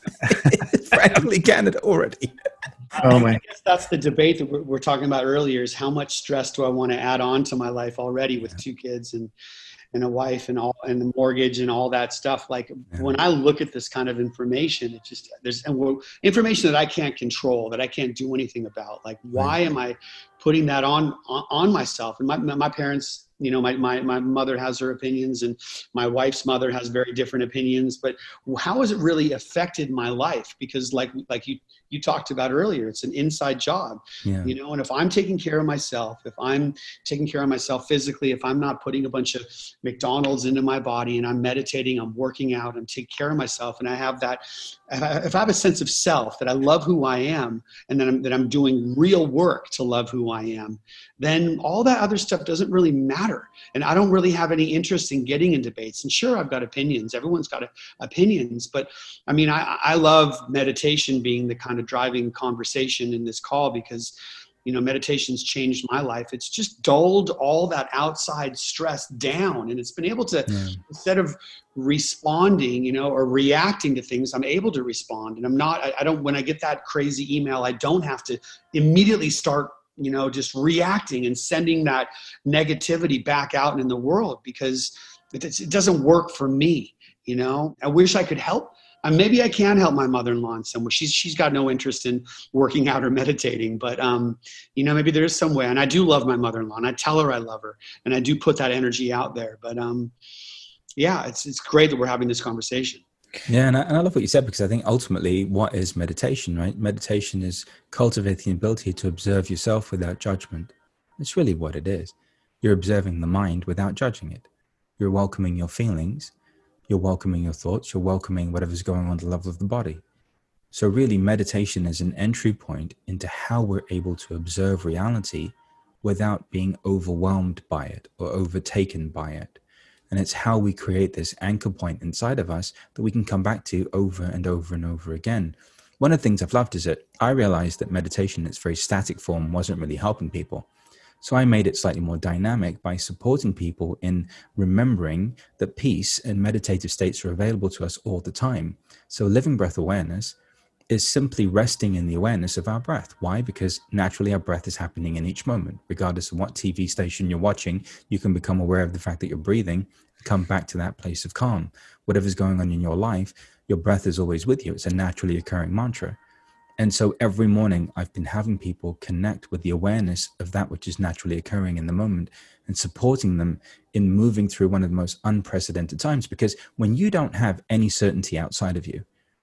It's practically Canada already. Oh my! I guess that's the debate that we're, we're talking about earlier: is how much stress do I want to add on to my life already with two kids and and a wife and all and the mortgage and all that stuff. Like Yeah. when I look at this kind of information, it just there's and we're, information that I can't control, that I can't do anything about. Like why am I putting that on on, on myself? And my my parents. You know, my, my, my mother has her opinions and my wife's mother has very different opinions, but how has it really affected my life? Because like, like you, you talked about earlier, it's an inside job, Yeah. you know, and if I'm taking care of myself, if I'm taking care of myself physically, if I'm not putting a bunch of McDonald's into my body and I'm meditating, I'm working out, I'm taking care of myself. And I have that, if I, if I have a sense of self that I love who I am and that I'm, that I'm doing real work to love who I am, then all that other stuff doesn't really matter. And I don't really have any interest in getting in debates. And sure, I've got opinions. Everyone's got a, opinions. But I mean, I, I love meditation being the kind of driving conversation in this call because, you know, meditation's changed my life. It's just dulled all that outside stress down. And it's been able to, Yeah. instead of responding, you know, or reacting to things, I'm able to respond. And I'm not, I, I don't, when I get that crazy email, I don't have to immediately start you know, just reacting and sending that negativity back out in the world because it, it doesn't work for me. You know, I wish I could help. Uh, maybe I can help my mother-in-law in some way. She's, she's got no interest in working out or meditating, but, um, you know, maybe there is some way. And I do love my mother-in-law and I tell her I love her and I do put that energy out there. But, um, yeah, it's, it's great that we're having this conversation. Yeah, and I, and I love what you said because I think ultimately what is meditation, right? Meditation is cultivating the ability to observe yourself without judgment. It's really what it is. You're observing the mind without judging it. You're welcoming your feelings. You're welcoming your thoughts. You're welcoming whatever's going on at the level of the body. So really meditation is an entry point into how we're able to observe reality without being overwhelmed by it or overtaken by it. And it's how we create this anchor point inside of us that we can come back to over and over and over again. One of the things I've loved is that I realized that meditation in its very static form wasn't really helping people. So I made it slightly more dynamic by supporting people in remembering that peace and meditative states are available to us all the time. So living breath awareness is simply resting in the awareness of our breath. Why? Because naturally our breath is happening in each moment. Regardless of what T V station you're watching, you can become aware of the fact that you're breathing and come back to that place of calm. Whatever's going on in your life, your breath is always with you. It's a naturally occurring mantra. And so every morning I've been having people connect with the awareness of that which is naturally occurring in the moment and supporting them in moving through one of the most unprecedented times. Because when you don't have any certainty outside of you,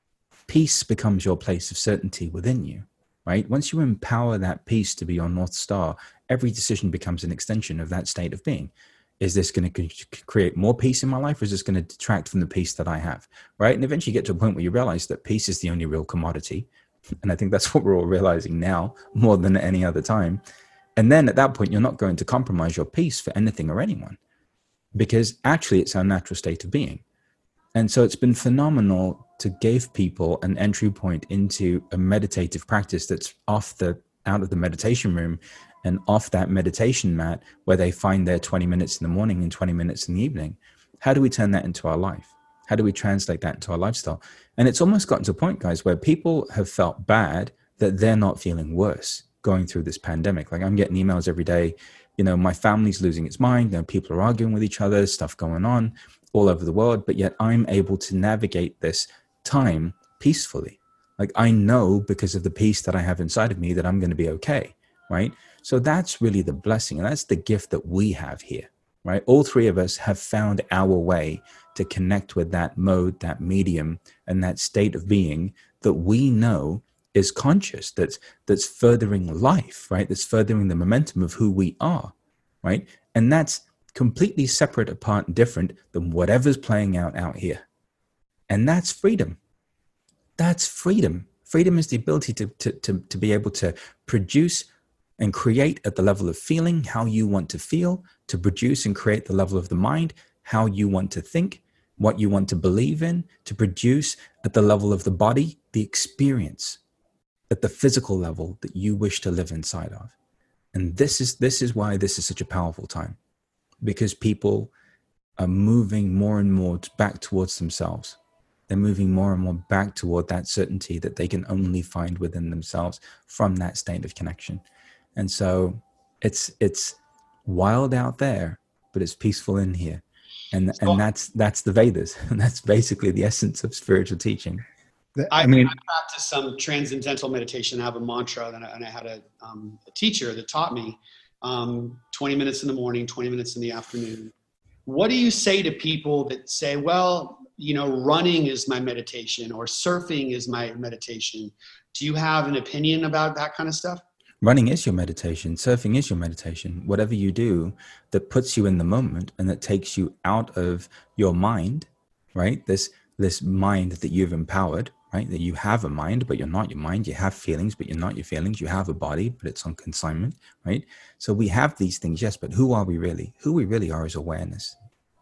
peace becomes your place of certainty within you, right? Once you empower that peace to be your North Star, every decision becomes an extension of that state of being. Is this going to create more peace in my life, or is this going to detract from the peace that I have, right? And eventually you get to a point where you realize that peace is the only real commodity. And I think that's what we're all realizing now more than at any other time. And then at that point, you're not going to compromise your peace for anything or anyone, because actually it's our natural state of being. And so it's been phenomenal to give people an entry point into a meditative practice that's off the, out of the meditation room and off that meditation mat where they find their twenty minutes in the morning and twenty minutes in the evening. How do we turn that into our life? How do we translate that into our lifestyle? And it's almost gotten to a point, guys, where people have felt bad that they're not feeling worse going through this pandemic. Like I'm getting emails every day, you know, my family's losing its mind, you know, people are arguing with each other, stuff going on all over the world, but yet I'm able to navigate this time peacefully. Like I know because of the peace that I have inside of me that I'm going to be okay, right? So that's really the blessing, and that's the gift that we have here, right? All three of us have found our way to connect with that mode, that medium, and that state of being that we know is conscious, that's that's furthering life, right? That's furthering the momentum of who we are, right? And that's completely separate, apart, and different than whatever's playing out out here. And that's freedom. That's freedom. Freedom is the ability to, to, to, to be able to produce and create at the level of feeling how you want to feel, to produce and create the level of the mind, how you want to think, what you want to believe in, to produce at the level of the body, the experience at the physical level that you wish to live inside of. And this is, this is why this is such a powerful time, because people are moving more and more back towards themselves. They're moving more and more back toward that certainty that they can only find within themselves from that state of connection. And so it's it's wild out there, but it's peaceful in here. And and that's that's the Vedas. And that's basically the essence of spiritual teaching. I, I mean, I practice some transcendental meditation. I have a mantra, and I, and I had a, um, a teacher that taught me um, twenty minutes in the morning, twenty minutes in the afternoon. What do you say to people that say, well, you know, running is my meditation or surfing is my meditation? Do you have an opinion about that kind of stuff? Running is your meditation. Surfing is your meditation. Whatever you do that puts you in the moment and that takes you out of your mind, right? This, this mind that you've empowered, right? That you have a mind, but you're not your mind. You have feelings, but you're not your feelings. You have a body, but it's on consignment, right? So we have these things, yes, but who are we really? Who we really are is awareness.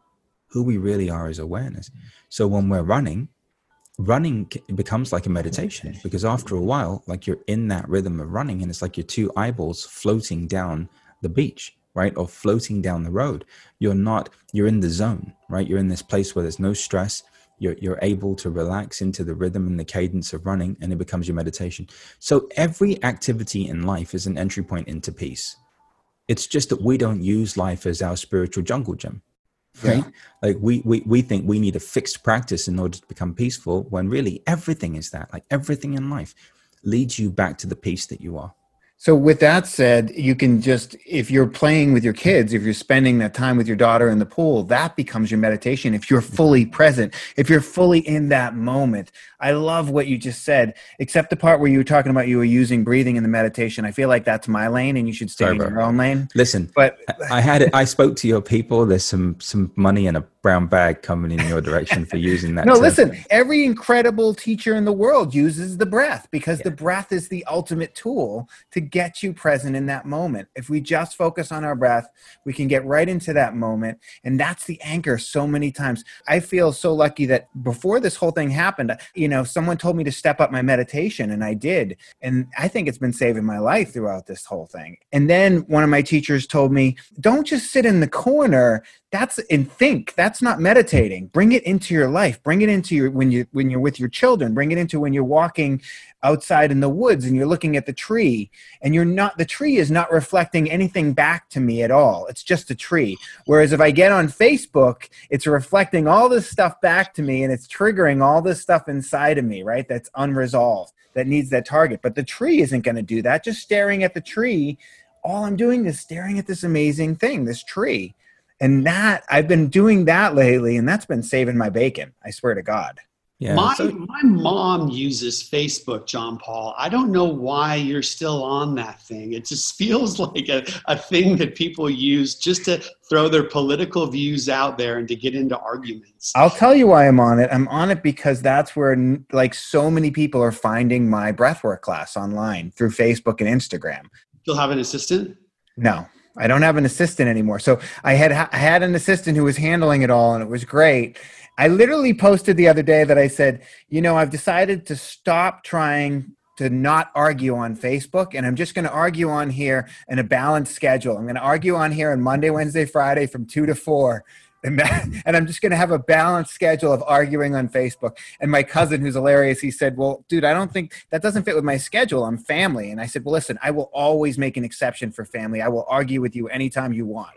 Who we really are is awareness. So when we're running, running becomes like a meditation, because after a while, like you're in that rhythm of running, and it's like your two eyeballs floating down the beach, right? Or floating down the road. You're not, you're in the zone, right? You're in this place where there's no stress. You're, you're able to relax into the rhythm and the cadence of running, and it becomes your meditation. So every activity in life is an entry point into peace. It's just that we don't use life as our spiritual jungle gym. Right? Yeah. Like we, we, we think we need a fixed practice in order to become peaceful, when really everything is that. Like everything in life leads you back to the peace that you are. So with that said, you can just, if you're playing with your kids, if you're spending that time with your daughter in the pool, that becomes your meditation. If you're fully present, if you're fully in that moment. I love what you just said, except the part where you were talking about you were using breathing in the meditation. I feel like that's my lane, and you should stay Sorry, in bro. your own lane. Listen, but I had it. I spoke to your people. There's some some money in a brown bag coming in your direction for using that. No, term. Listen, every incredible teacher in the world uses the breath, because yeah. the breath is the ultimate tool to get you present in that moment. If we just focus on our breath, we can get right into that moment. And that's the anchor so many times. I feel so lucky that before this whole thing happened, you know, someone told me to step up my meditation, and I did. And I think it's been saving my life throughout this whole thing. And then one of my teachers told me, don't just sit in the corner. That's and think. That's not meditating. Bring it into your life. Bring it into your when you when you're with your children. Bring it into when you're walking outside in the woods and you're looking at the tree, and you're not the tree is not reflecting anything back to me at all. It's just a tree. Whereas if I get on Facebook, it's reflecting all this stuff back to me, and it's triggering all this stuff inside of me, right? That's unresolved, that needs that target. But the tree isn't going to do that. Just staring at the tree, all I'm doing is staring at this amazing thing, this tree. And that, I've been doing that lately, and that's been saving my bacon. I swear to God. Yeah, my, so- my mom uses Facebook, John Paul. I don't know why you're still on that thing. It just feels like a, a thing that people use just to throw their political views out there and to get into arguments. I'll tell you why I'm on it. I'm on it because that's where like so many people are finding my breathwork class online through Facebook and Instagram. You'll have an assistant? No. I don't have an assistant anymore. So I had I had an assistant who was handling it all, and it was great. I literally posted the other day that I said, you know, I've decided to stop trying to not argue on Facebook, and I'm just going to argue on here in a balanced schedule. I'm going to argue on here on Monday, Wednesday, Friday from two to four And, that, and I'm just going to have a balanced schedule of arguing on Facebook. And my cousin, who's hilarious, he said, well, dude, I don't think that doesn't fit with my schedule. I'm family. And I said, well, listen, I will always make an exception for family. I will argue with you anytime you want.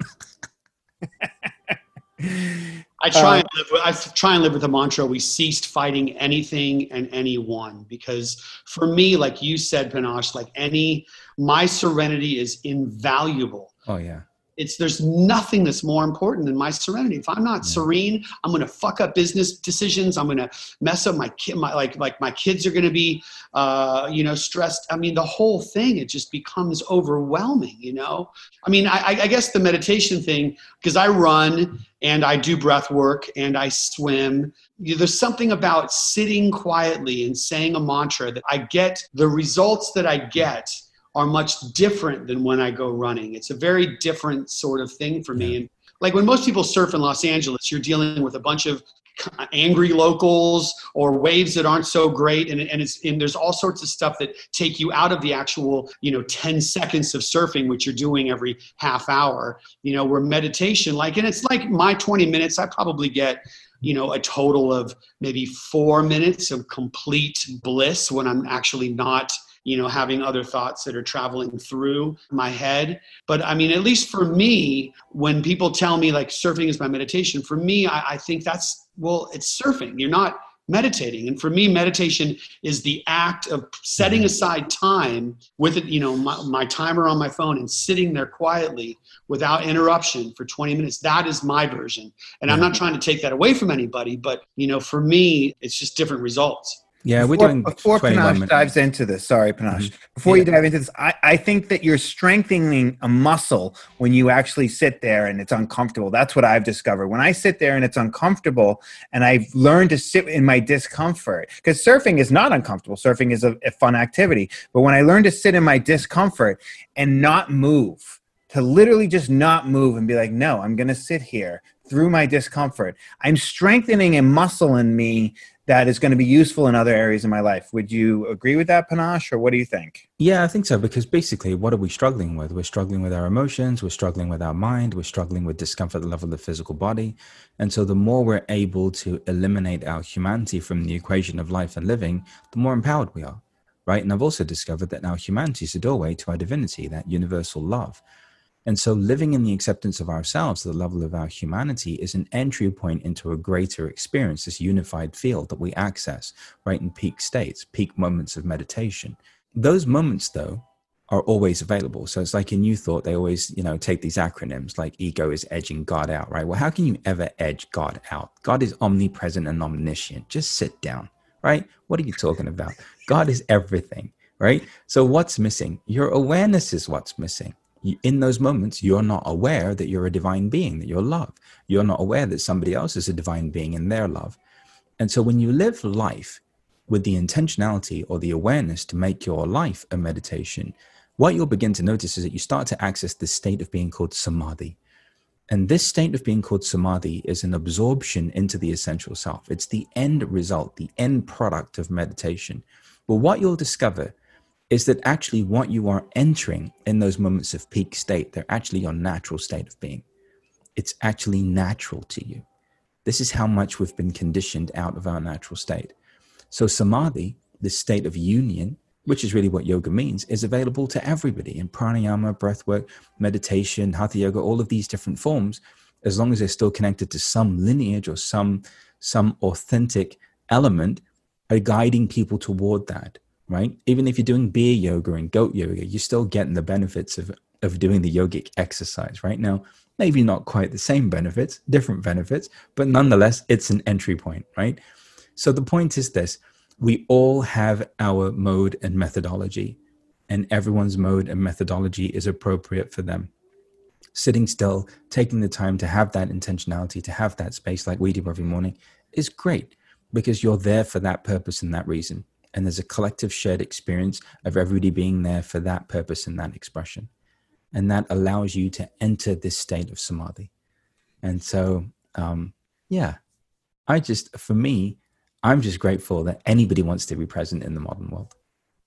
I try, uh, and live with, I try and live with the mantra, we ceased fighting anything and anyone. Because for me, like you said, Panache, like any, my serenity is invaluable. Oh, yeah. It's there's nothing that's more important than my serenity. If I'm not serene, I'm going to fuck up business decisions. I'm going to mess up my kid. My like like my kids are going to be, uh, you know, stressed. I mean, the whole thing, it just becomes overwhelming. You know, I mean, I, I guess the meditation thing, because I run and I do breath work and I swim. You know, there's something about sitting quietly and saying a mantra that I get the results that I get are much different than when I go running. It's a very different sort of thing for me. And like when most people surf in Los Angeles, you're dealing with a bunch of angry locals or waves that aren't so great. And, and, it's, and there's all sorts of stuff that take you out of the actual, you know, ten seconds of surfing, which you're doing every half hour, you know, where meditation, like, and it's like my twenty minutes, I probably get, you know, a total of maybe four minutes of complete bliss when I'm actually not, you know, having other thoughts that are traveling through my head. But I mean, at least for me, when people tell me like surfing is my meditation, for me, I, I think that's, well, it's surfing. You're not meditating. And for me, meditation is the act of setting aside time with it, you know, my, my timer on my phone and sitting there quietly without interruption for twenty minutes. That is my version. And I'm not trying to take that away from anybody, but you know, for me, it's just different results. Yeah, before, we're doing before Panache dives into this. Sorry, Panache. Mm-hmm. Before yeah. you dive into this, I, I think that you're strengthening a muscle when you actually sit there and it's uncomfortable. That's what I've discovered. When I sit there and it's uncomfortable, and I've learned to sit in my discomfort, because surfing is not uncomfortable. Surfing is a, a fun activity. But when I learn to sit in my discomfort and not move, to literally just not move and be like, no, I'm going to sit here through my discomfort, I'm strengthening a muscle in me that is going to be useful in other areas of my life. Would you agree with that, Panache, or what do you think? Yeah, I think so, because basically, what are we struggling with? We're struggling with our emotions, we're struggling with our mind, we're struggling with discomfort at the level of the physical body. And so the more we're able to eliminate our humanity from the equation of life and living, the more empowered we are, right? And I've also discovered that our humanity is a doorway to our divinity, that universal love. And so living in the acceptance of ourselves at the level of our humanity is an entry point into a greater experience, this unified field that we access right in peak states, peak moments of meditation. Those moments, though, are always available. So it's like in New Thought, they always, you know, take these acronyms like ego is edging God out, right? Well, how can you ever edge God out? God is omnipresent and omniscient. Just sit down, right? What are you talking about? God is everything, right? So what's missing? Your awareness is what's missing. In those moments, you're not aware that you're a divine being, that you're love. You're not aware that somebody else is a divine being in their love. And so when you live life with the intentionality or the awareness to make your life a meditation, what you'll begin to notice is that you start to access this state of being called samadhi. And this state of being called samadhi is an absorption into the essential self. It's the end result, the end product of meditation. But what you'll discover is that actually what you are entering in those moments of peak state, they're actually your natural state of being. It's actually natural to you. This is how much we've been conditioned out of our natural state. So samadhi, this state of union, which is really what yoga means, is available to everybody in pranayama, breathwork, meditation, hatha yoga, all of these different forms, as long as they're still connected to some lineage or some, some authentic element, are guiding people toward that. Right? Even if you're doing beer yoga and goat yoga, you're still getting the benefits of, of doing the yogic exercise right now. Maybe not quite the same benefits, different benefits, but nonetheless, it's an entry point, right? So the point is this: we all have our mode and methodology, and everyone's mode and methodology is appropriate for them. Sitting still, taking the time to have that intentionality, to have that space like we do every morning is great, because you're there for that purpose and that reason. And there's a collective shared experience of everybody being there for that purpose and that expression. And that allows you to enter this state of samadhi. And so, um, yeah, I just, for me, I'm just grateful that anybody wants to be present in the modern world.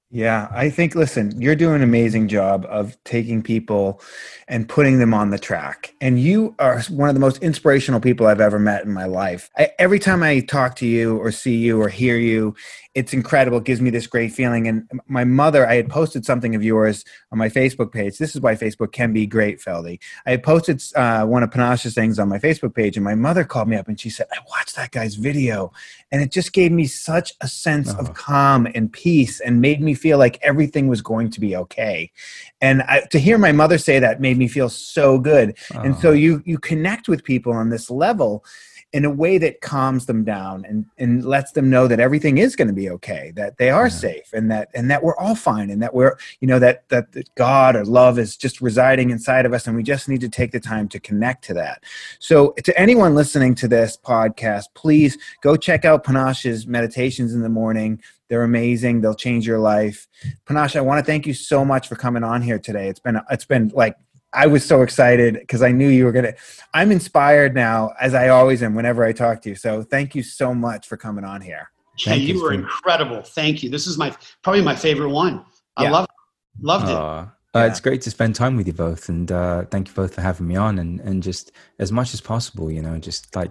Yeah, I think, listen, you're doing an amazing job of taking people and putting them on the track. And you are one of the most inspirational people I've ever met in my life. I, every time I talk to you or see you or hear you, it's incredible. It gives me this great feeling. And my mother, I had posted something of yours on my Facebook page. This is why Facebook can be great, Feldy. I had posted uh, one of Panash's things on my Facebook page, and my mother called me up and she said, I watched that guy's video. And it just gave me such a sense oh. of calm and peace and made me feel like everything was going to be okay. And I, to hear my mother say that made me feel so good. Oh. And so you you connect with people on this level in a way that calms them down and, and lets them know that everything is going to be okay, that they are yeah. safe, and that and that we're all fine, and that we're, you know, that, that that God or love is just residing inside of us, and we just need to take the time to connect to that. So to anyone listening to this podcast, please go check out Panash's meditations in the morning. They're amazing. They'll change your life. Panache, I want to thank you so much for coming on here today. It's been it's been like, I was so excited because I knew you were going to, I'm inspired now, as I always am whenever I talk to you. So thank you so much for coming on here. Yeah, you, you were for, incredible. Thank you. This is my, probably my favorite one. I yeah. loved, loved it. Uh, yeah. It's great to spend time with you both. And uh, thank you both for having me on, and, and just as much as possible, you know, just like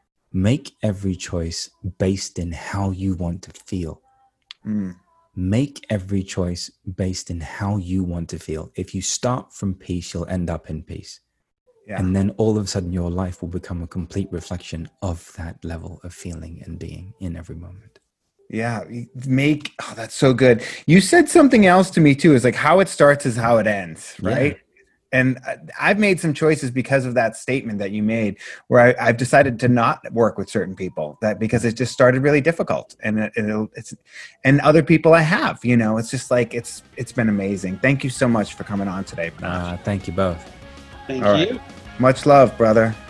make every choice based in how you want to feel. Mm. Make every choice based in how you want to feel. If you start from peace, you'll end up in peace. Yeah. And then all of a sudden your life will become a complete reflection of that level of feeling and being in every moment. Yeah. Make, oh, that's so good. You said something else to me too, is like how it starts is how it ends, right? Yeah. And I've made some choices because of that statement that you made, where I, I've decided to not work with certain people, that because it just started really difficult, and it, it'll, it's, and other people I have, you know, it's just like, it's, it's been amazing. Thank you so much for coming on today. Uh, thank you both. Thank All you. Right. Much love, brother.